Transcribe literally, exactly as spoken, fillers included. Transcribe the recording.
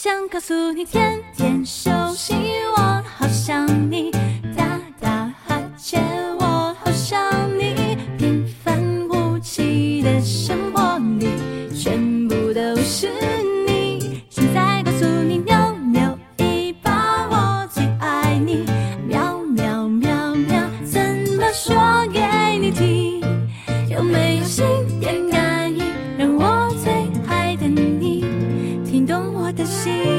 想告诉你，天天休息，我好想你，打打哈欠，我好想你，平凡无奇的生活里，全部都是你。现在告诉你，扭扭尾巴，我最爱你，喵喵喵喵，怎么说给你听？有没有心电感应，让我最爱的你听懂我的心？